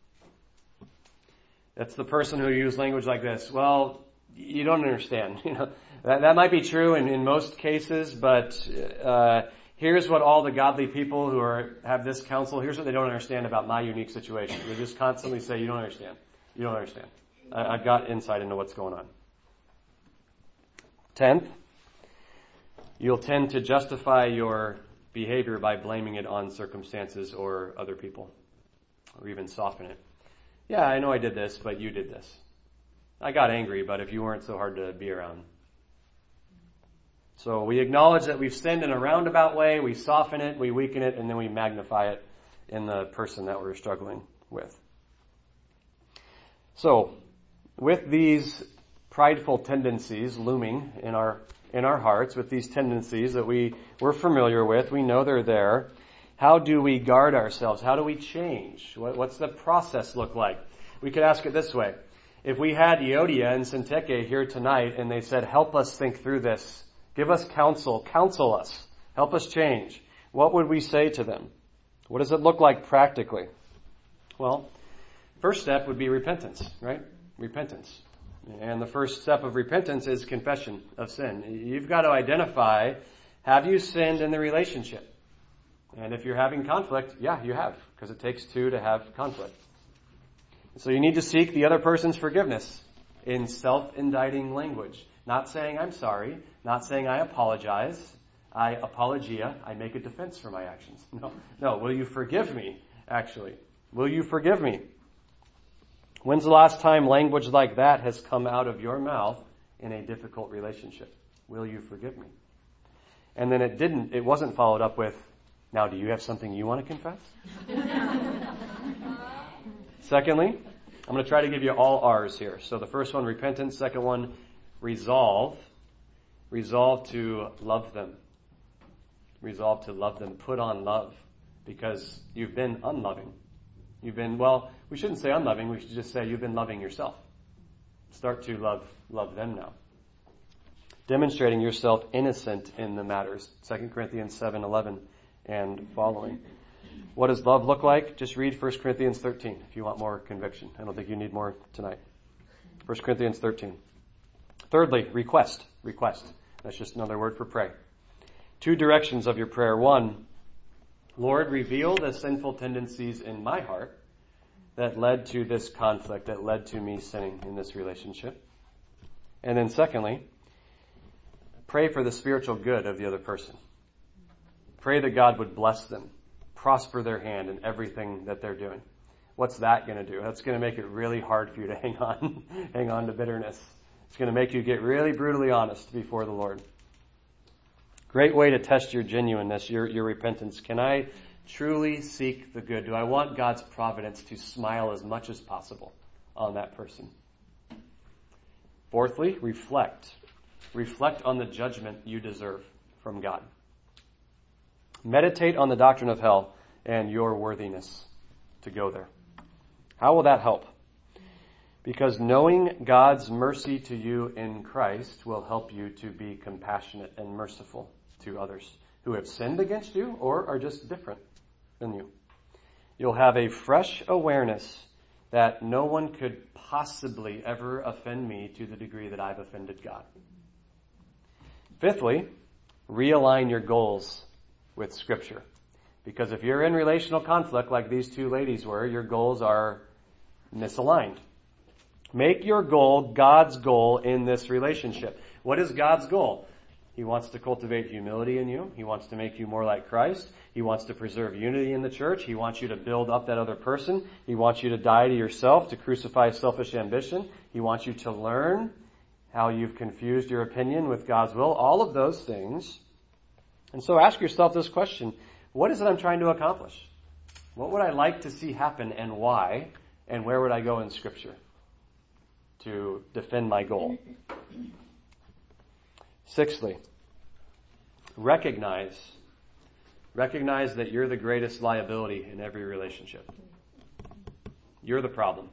That's the person who used language like this. Well, you don't understand. You know, that, that might be true in, in most cases, but uh, here's what all the godly people who are have this counsel, here's what they don't understand about my unique situation. They just constantly say, you don't understand. You don't understand. I, I've got insight into what's going on. Tenth, you'll tend to justify your behavior by blaming it on circumstances or other people, or even soften it. Yeah, I know I did this, but you did this. I got angry, but if you weren't so hard to be around. So we acknowledge that we've sinned in a roundabout way, we soften it, we weaken it, and then we magnify it in the person that we're struggling with. So, with these prideful tendencies looming in our in our hearts, with these tendencies that we, we're familiar with, we know they're there, how do we guard ourselves? How do we change? What, what's the process look like? We could ask it this way. If we had Euodia and Syntyche here tonight and they said, help us think through this, give us counsel, counsel us, help us change, what would we say to them? What does it look like practically? Well, first step would be repentance, right? Repentance. And the first step of repentance is confession of sin. You've got to identify, have you sinned in the relationship? And if you're having conflict, yeah, you have, because it takes two to have conflict. So you need to seek the other person's forgiveness in self-indicting language. Not saying I'm sorry, not saying I apologize, I apologia, I make a defense for my actions. No, no, will you forgive me, actually? Will you forgive me? When's the last time language like that has come out of your mouth in a difficult relationship? Will you forgive me? And then it didn't, it wasn't followed up with, now do you have something you want to confess? Secondly, I'm going to try to give you all R's here. So the first one, repentance. Second one, resolve. Resolve to love them. Resolve to love them. Put on love. Because you've been unloving. You've been, well, we shouldn't say unloving. We should just say you've been loving yourself. Start to love love them now. Demonstrating yourself innocent in the matters. Second Corinthians seven eleven and following. What does love look like? Just read First Corinthians thirteen if you want more conviction. I don't think you need more tonight. First Corinthians thirteen. Thirdly, request. Request. That's just another word for pray. Two directions of your prayer. One, Lord, reveal the sinful tendencies in my heart that led to this conflict, that led to me sinning in this relationship. And then secondly, pray for the spiritual good of the other person. Pray that God would bless them. prosper their hand in everything that they're doing. What's that going to do? That's going to make it really hard for you to hang on, hang on to bitterness. It's going to make you get really brutally honest before the Lord. Great way to test your genuineness, your, your repentance. Can I truly seek the good? Do I want God's providence to smile as much as possible on that person? Fourthly, reflect. Reflect on the judgment you deserve from God. Meditate on the doctrine of hell and your worthiness to go there. How will that help? Because knowing God's mercy to you in Christ will help you to be compassionate and merciful to others who have sinned against you or are just different than you. You'll have a fresh awareness that no one could possibly ever offend me to the degree that I've offended God. Fifthly, realign your goals with Scripture. Because if you're in relational conflict like these two ladies were, your goals are misaligned. Make your goal God's goal in this relationship. What is God's goal? He wants to cultivate humility in you. He wants to make you more like Christ. He wants to preserve unity in the church. He wants you to build up that other person. He wants you to die to yourself, to crucify selfish ambition. He wants you to learn how you've confused your opinion with God's will. All of those things. And so ask yourself this question. What is it I'm trying to accomplish? What would I like to see happen and why? And where would I go in Scripture to defend my goal? Sixthly, recognize, recognize that you're the greatest liability in every relationship. You're the problem.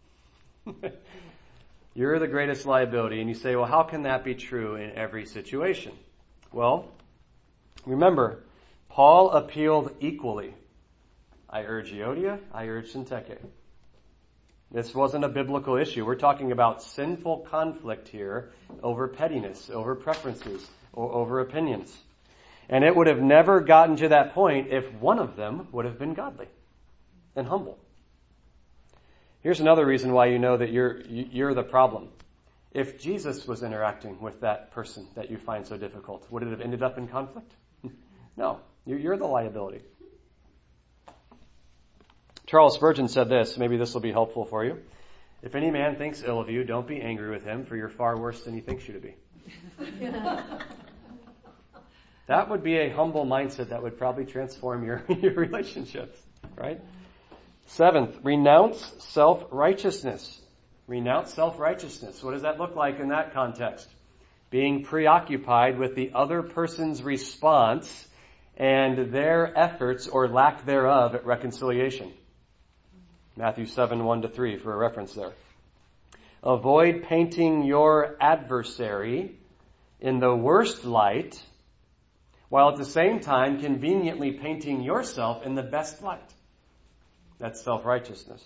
You're the greatest liability. And you say, well, how can that be true in every situation? Well, remember, Paul appealed equally. I urge Euodia, I urge Syntyche. This wasn't a biblical issue. We're talking about sinful conflict here over pettiness, over preferences, or over opinions. And it would have never gotten to that point if one of them would have been godly and humble. Here's another reason why you know that you're you're the problem. If Jesus was interacting with that person that you find so difficult, would it have ended up in conflict? No, you're the liability. Charles Spurgeon said this, maybe this will be helpful for you. If any man thinks ill of you, don't be angry with him, for you're far worse than he thinks you to be. That would be a humble mindset that would probably transform your, your relationships, right? Seventh, renounce self-righteousness. Renounce self-righteousness. What does that look like in that context? Being preoccupied with the other person's response and their efforts or lack thereof at reconciliation. Matthew seven, one to three for a reference there. Avoid painting your adversary in the worst light, while at the same time conveniently painting yourself in the best light. That's self-righteousness.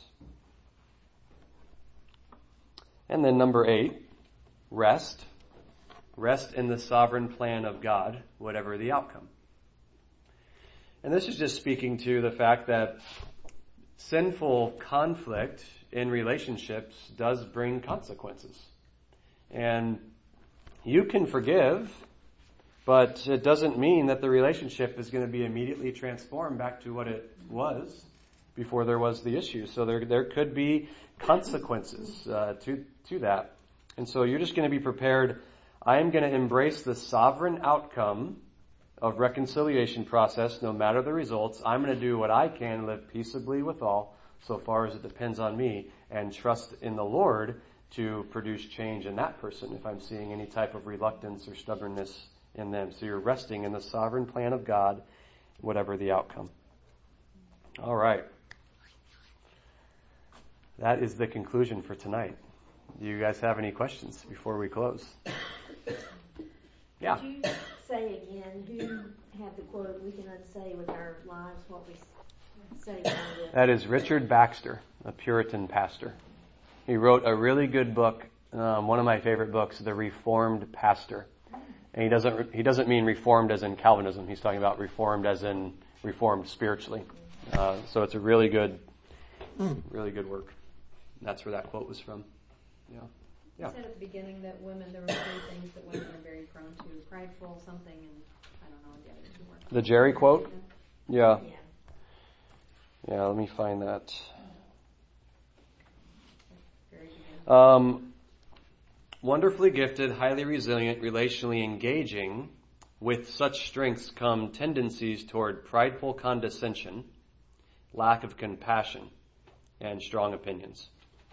And then number eight, rest. Rest in the sovereign plan of God, whatever the outcome. And this is just speaking to the fact that sinful conflict in relationships does bring consequences. And you can forgive, but it doesn't mean that the relationship is going to be immediately transformed back to what it was before there was the issue. So there there could be consequences uh, to to that. And so you're just going to be prepared. I am going to embrace the sovereign outcome of reconciliation process, no matter the results. I'm going to do what I can, live peaceably with all, so far as it depends on me, and trust in the Lord to produce change in that person if I'm seeing any type of reluctance or stubbornness in them. So you're resting in the sovereign plan of God, whatever the outcome. All right. That is the conclusion for tonight. Do you guys have any questions before we close? Yeah. Could you say again, who had the quote, we can unsay with our lives what we say? That is Richard Baxter, a Puritan pastor. He wrote a really good book, um, one of my favorite books, The Reformed Pastor. And he doesn't he doesn't mean reformed as in Calvinism. He's talking about reformed as in reformed spiritually. Uh, so it's a really good, really good work. And that's where that quote was from. Yeah. Yeah. You said at the beginning that women, there were three things that women are very prone to: prideful, something, and I don't know what the other two were. The Jerry quote? Yeah. Yeah. Yeah, let me find that. Very good. Um, wonderfully gifted, highly resilient, relationally engaging, with such strengths come tendencies toward prideful condescension, lack of compassion, and strong opinions.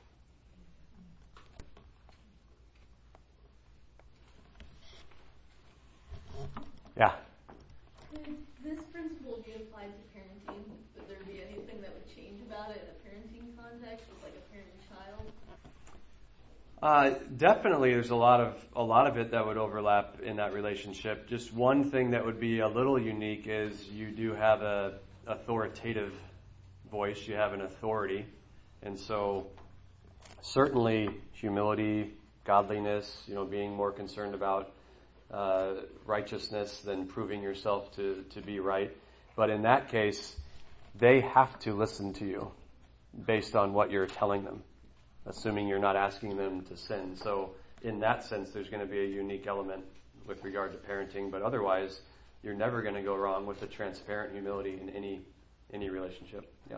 Yeah. Could this principle be applied to parenting? Would there be anything that would change about it in a parenting context with like a parent and child? Uh, definitely, there's a lot of a lot of it that would overlap in that relationship. Just one thing that would be a little unique is you do have a authoritative voice. You have an authority, and so certainly humility, godliness, you know, being more concerned about uh, righteousness than proving yourself to to be right. But in that case, they have to listen to you based on what you're telling them, assuming you're not asking them to sin. So in that sense, there's going to be a unique element with regard to parenting, but otherwise, you're never going to go wrong with the transparent humility in any any relationship. Yeah.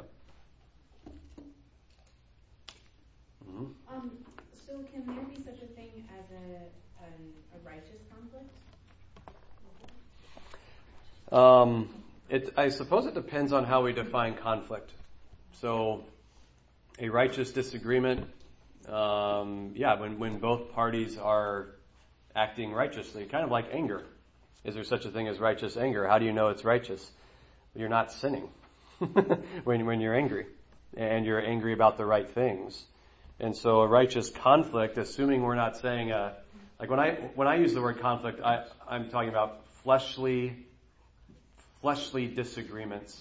Mm-hmm. Um, so can there be such a thing as a, an, a righteous conflict? Um, it, I suppose it depends on how we define conflict. So a righteous disagreement, um, yeah, when, when both parties are acting righteously, kind of like anger. Is there such a thing as righteous anger? How do you know it's righteous? You're not sinning when, when you're angry, and you're angry about the right things. And so a righteous conflict, assuming we're not saying, a, like when I when I use the word conflict, I, I'm talking about fleshly, fleshly disagreements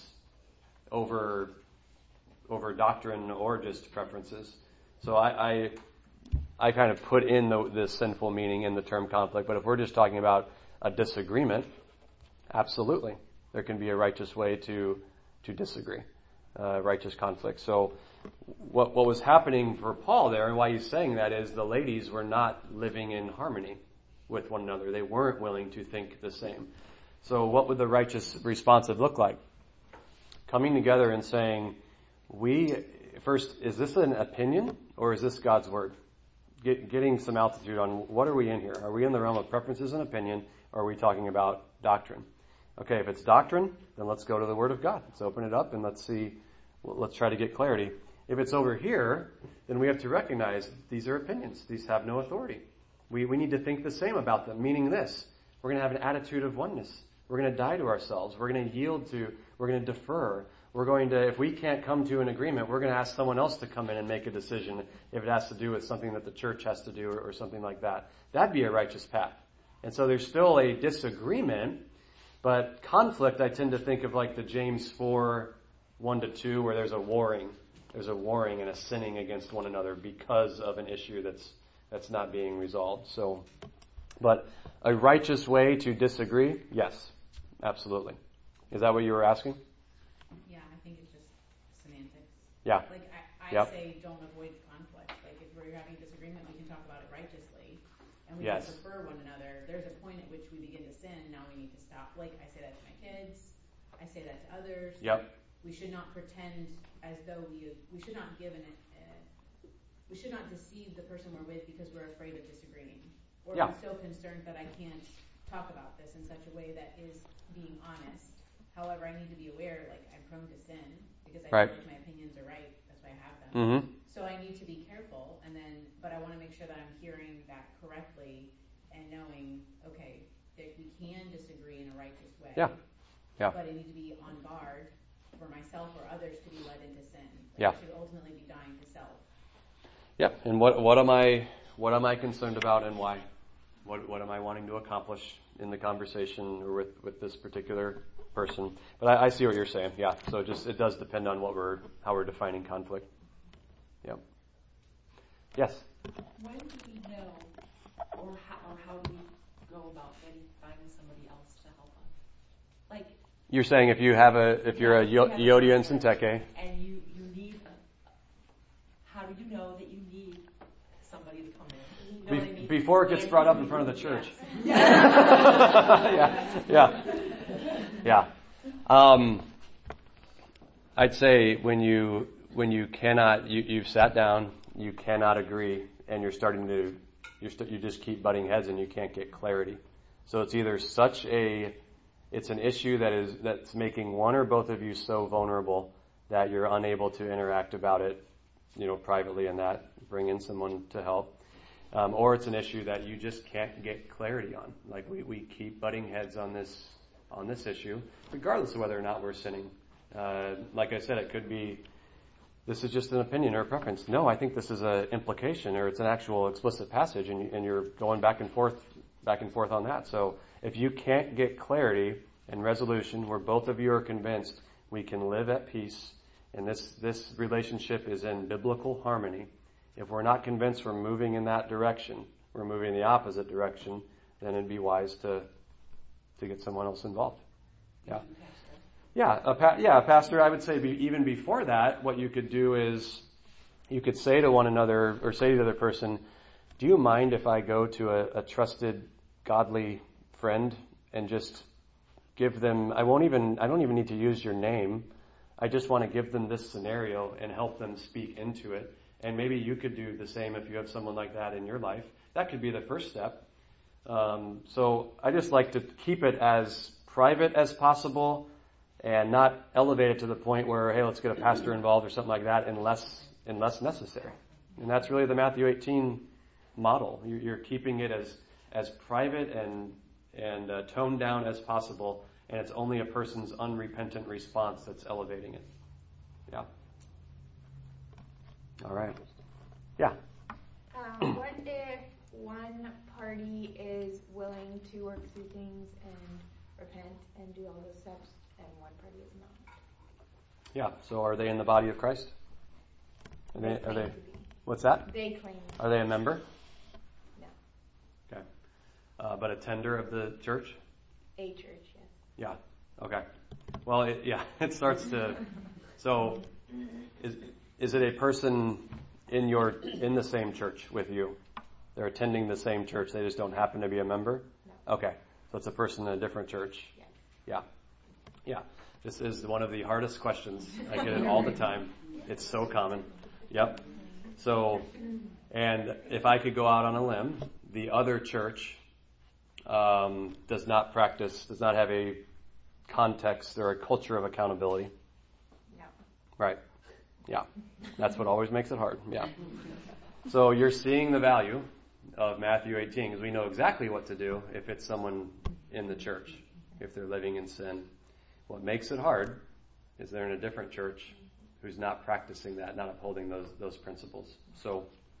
over over doctrine or just preferences. So I, I, I kind of put in the, the sinful meaning in the term conflict. But if we're just talking about a disagreement, absolutely, there can be a righteous way to to disagree, uh, righteous conflict. So what what was happening for Paul there, and why he's saying that, is the ladies were not living in harmony with one another. They weren't willing to think the same. So what would the righteous responsive look like? Coming together and saying, we, first, is this an opinion or is this God's word? Get, getting some altitude on what are we in here? Are we in the realm of preferences and opinion, or are we talking about doctrine? Okay, if it's doctrine, then let's go to the Word of God. Let's open it up and let's see, well, let's try to get clarity. If it's over here, then we have to recognize these are opinions. These have no authority. We we need to think the same about them, meaning this. We're going to have an attitude of oneness. We're going to die to ourselves. We're going to yield to, we're going to defer. We're going to, if we can't come to an agreement, we're going to ask someone else to come in and make a decision if it has to do with something that the church has to do or, or something like that. That'd be a righteous path. And so there's still a disagreement, but conflict, I tend to think of like the James four, one to two, where there's a warring. There's a warring and a sinning against one another because of an issue that's that's not being resolved. So, but a righteous way to disagree, yes, absolutely. Is that what you were asking? Yeah, I think it's just semantics. Yeah. Like, I, I Yep. say don't avoid conflict. Like, if we're having a disagreement, we can talk about it righteously, and we Yes. can prefer one another. There's a point at which we begin to sin. Now we need to stop. Like, I say that to my kids. I say that to others. Yep. We should not pretend as though we we should not give an uh, we should not deceive the person we're with because we're afraid of disagreeing, or Yeah. I'm so concerned that I can't talk about this in such a way that is being honest. However, I need to be aware, like, I'm prone to sin because I Right. feel like my opinions are right. That's why I have them. Mm-hmm. So I need to be careful, and then, but I want to make sure that I'm hearing that correctly and knowing, okay, that we can disagree in a righteous way. Yeah. Yeah. But I need to be on guard for myself or others to be led into sin. Like, Yeah. I should ultimately be dying to self. Yeah. And what what am I what am I concerned about and why? What what am I wanting to accomplish in the conversation or with, with this particular person? But I, I see what you're saying. Yeah. So just it does depend on what we're how we're defining conflict. Yeah. Yes. When do we know, or how, or how do we go about getting finding somebody else to help us? Like, You're saying if you have a if you're a Yeah, Yo- if you have a Yodia and conflict Synteke. and you you need, a, how do you know that you need somebody to come in? You know Be- what I mean? before it gets And- brought up in front of the church. Yes. yeah, yeah, yeah. Um, I'd say when you when you cannot, you, you've sat down, you cannot agree, and you're starting to, you're st- you just keep butting heads and you can't get clarity. So it's either such a, it's an issue that is that's making one or both of you so vulnerable that you're unable to interact about it, you know, privately, and that bring in someone to help, um, or it's an issue that you just can't get clarity on. Like we, we keep butting heads on this on this issue, regardless of whether or not we're sinning. Uh, like I said, it could be, this is just an opinion or a preference. No, I think this is an implication, or it's an actual explicit passage, and, and you're going back and forth, back and forth on that. So if you can't get clarity and resolution where both of you are convinced we can live at peace, and this, this relationship is in biblical harmony, if we're not convinced we're moving in that direction, we're moving in the opposite direction, then it'd be wise to to get someone else involved. Yeah. Yeah, a pa- yeah, a pastor, I would say be, even before that, what you could do is you could say to one another, or say to the other person, do you mind if I go to a, a trusted, godly friend and just give them, I won't even, I don't even need to use your name. I just want to give them this scenario and help them speak into it. And maybe you could do the same if you have someone like that in your life. That could be the first step. Um, so I just like to keep it as private as possible and not elevate it to the point where, hey, let's get a pastor involved or something like that unless unless necessary. And that's really the Matthew eighteen model. You're keeping it as as private and and uh, toned down as possible, and it's only a person's unrepentant response that's elevating it. Yeah. All right. Yeah. Um, what if one party is willing to work through things and repent and do all those steps, and one party is not? Yeah. So are they in the body of Christ? Are they? Are they? What's that? They claim. Are they a member? No. Okay. Uh, but a tender of the church? A church, yes. Yeah. Okay. Well, it, yeah, it starts to. So, is is it a person in your in the same church with you? They're attending the same church. They just don't happen to be a member? No. Okay. So it's a person in a different church. Yes. Yeah. Yeah. This is one of the hardest questions. I get it all the time. It's so common. Yep. So, and if I could go out on a limb, the other church um, does not practice, does not have a context or a culture of accountability. No. Right. Yeah. That's what always makes it hard. Yeah. So you're seeing the value of Matthew eighteen, because we know exactly what to do if it's someone in the church, if they're living in sin. What makes it hard is they're in a different church who's not practicing that, not upholding those those principles. So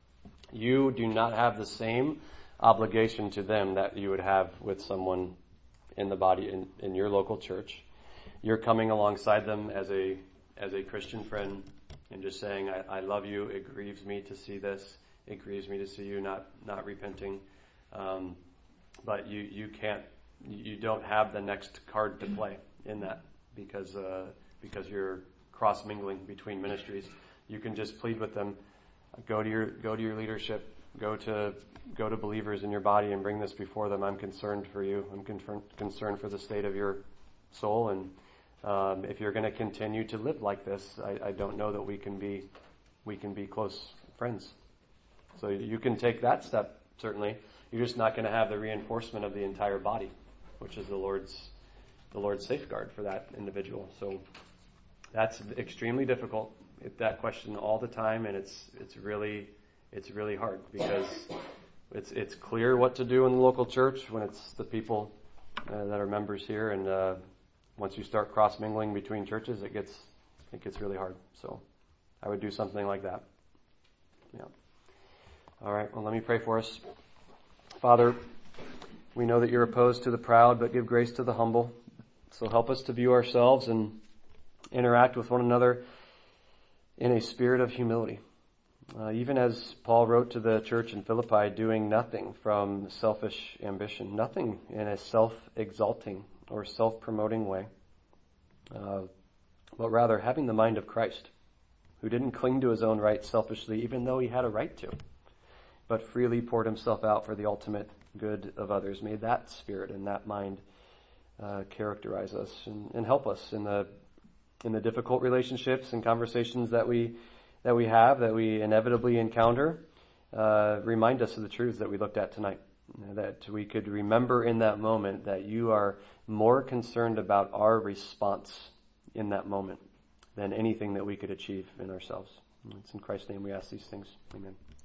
you do not have the same obligation to them that you would have with someone in the body in, in your local church. You're coming alongside them as a as a Christian friend and just saying, I, I love you. It grieves me to see this. It grieves me to see you not not repenting. Um, but you you can't you don't have the next card to play in that because uh, because you're cross mingling between ministries. You can just plead with them. Go to your go to your leadership. Go to go to believers in your body and bring this before them. I'm concerned for you. I'm con- concerned for the state of your soul, and um, if you're going to continue to live like this, I, I don't know that we can be we can be close friends. So you can take that step, certainly. You're just not going to have the reinforcement of the entire body, which is the Lord's the Lord's safeguard for that individual. So that's extremely difficult. It, that question all the time, and it's it's really it's really hard because it's it's clear what to do in the local church when it's the people uh, that are members here, and uh, once you start cross mingling between churches, it gets it gets really hard. So I would do something like that. Yeah. All right. Well, let me pray for us. Father, we know that you're opposed to the proud, but give grace to the humble. So help us to view ourselves and interact with one another in a spirit of humility. Uh, even as Paul wrote to the church in Philippi, doing nothing from selfish ambition, nothing in a self-exalting or self-promoting way, uh, but rather having the mind of Christ, who didn't cling to his own rights selfishly, even though he had a right to, but freely poured himself out for the ultimate good of others. May that spirit and that mind uh, characterize us and, and help us in the in the difficult relationships and conversations that we that we have, that we inevitably encounter, uh, remind us of the truths that we looked at tonight. That we could remember in that moment that you are more concerned about our response in that moment than anything that we could achieve in ourselves. It's in Christ's name we ask these things. Amen.